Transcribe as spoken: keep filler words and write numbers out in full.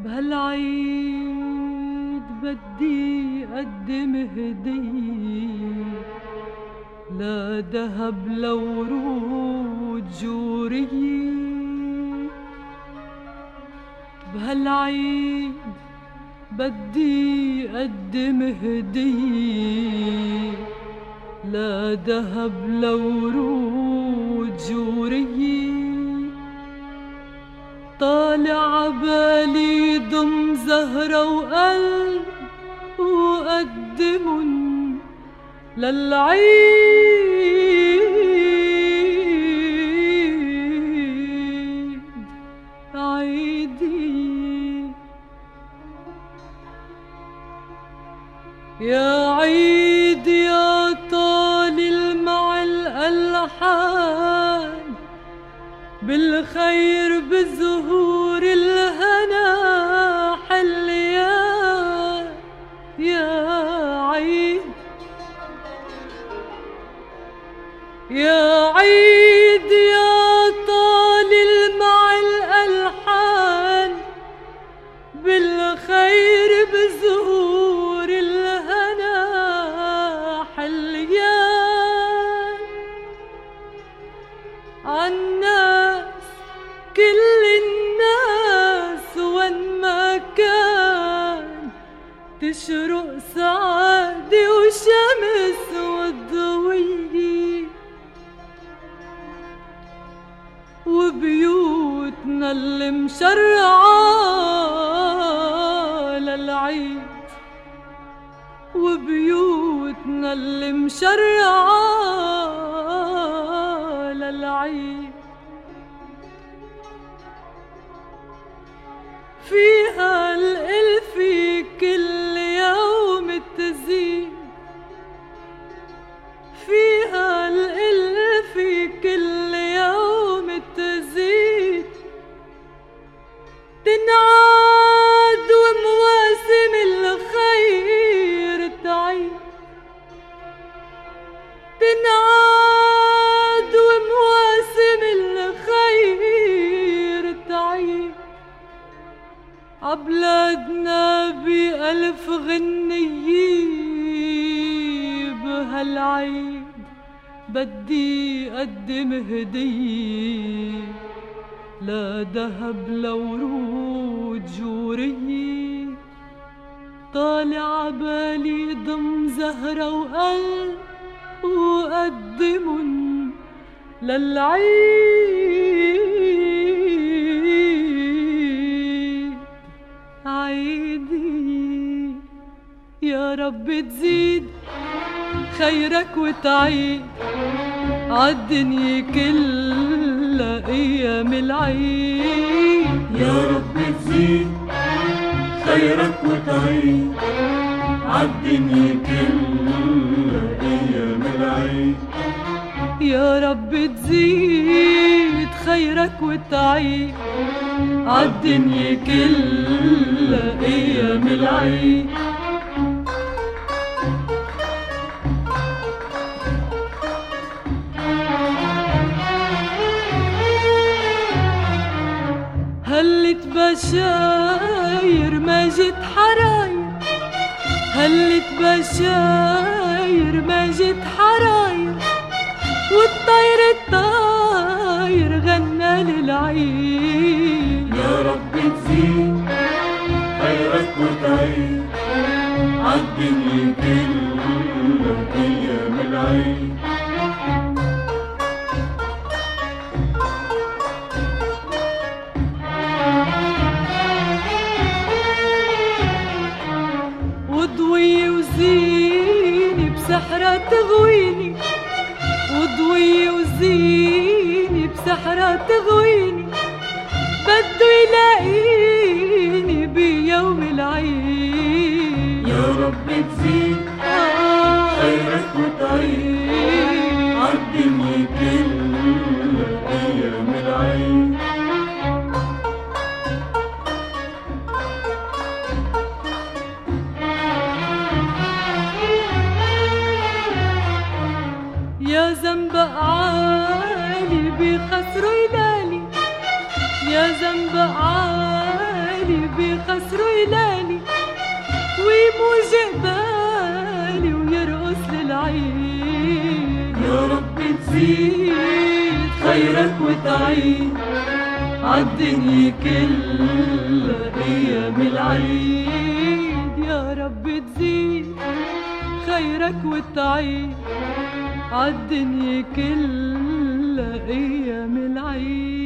بهالعيد بدي أقدم هدية، لا دهب لا ورود جورية. بهالعيد بدي أقدم هدية، لا دهب لا ورود جورية. طالع عبالي ضم زهرة وقلب وقدمن للعيد عيدي يا عيد يا طالل مع الألحان، بالخير بالزهور الهنا حل يا يا عيد يا عيد يا طالل مع الألحان، بالخير بالزهور الهنا حل يا عالناس كل الناس وين ما كان، تشرق سعادة وشمس والضوية، وبيوتنا اللي مشرعة للعيد، وبيوتنا اللي مشرعة للعيد، فيها الألف كل يوم تزيد، فيها الألف كل يوم تزيد، تنعاد ومواسم الخير تعيد، تنعاد ومواسم الخير تعيد. عبلادنا بألف غنية، بهالعيد بدي أقدم هدية، لا دهب لا ورود جورية. طالع عبالي ضم زهرة وقلب وقدمن للعيد عيدي. يا رب تزيد خيرك وتعيد عالدنيا كلها أيام العيد. يا رب تزيد خيرك وتعيد عالدنيا كلها أيام العيد. يا رب تزيد خيرك وتعيد عالدنيا كلها أيام العيد. هلت بشاير ما جيت حراير، هلت بشاير ما جيت حراير، والطير الطاير غنى للعيد. يا رب تزيد خيرك وتعيد عالدنيا كلها أيام العيد. وضوي وزيني بسحرة تغويني، وضوي وزيني بسحرة تغويني، بده يلاقيني بيوم العيد. يا رب تزيد خيرك وتعيد عالدنيا كلها أيام العيد. يا زنبق عالي بخسروا يلالي، يا زنبق عالي بخسروا وتعيد عالدنيا كلها أيام العيد. يا رب تزيد خيرك وتعيد عالدنيا كلها أيام العيد.